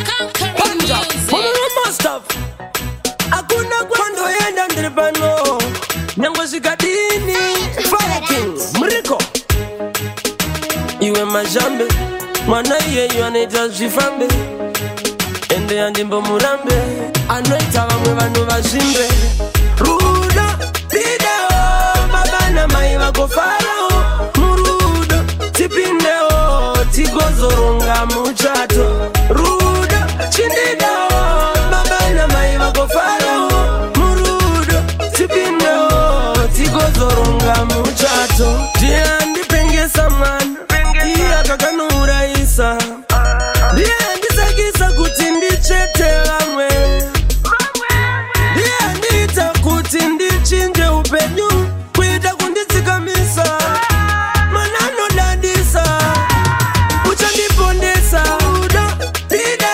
Panja, Mama stuff. Hakuna kwando yenda ndripano. Nyango zikadini. Fire King, Mriko. Iwe majambe. Mwana ye anaita zifambe. Ende andimbo murambe. Anoita wamwe vanu vazimbe. Ruda, video. Baba na mai wako farao. Murudo, tipindeo. Tigozorunga muchato.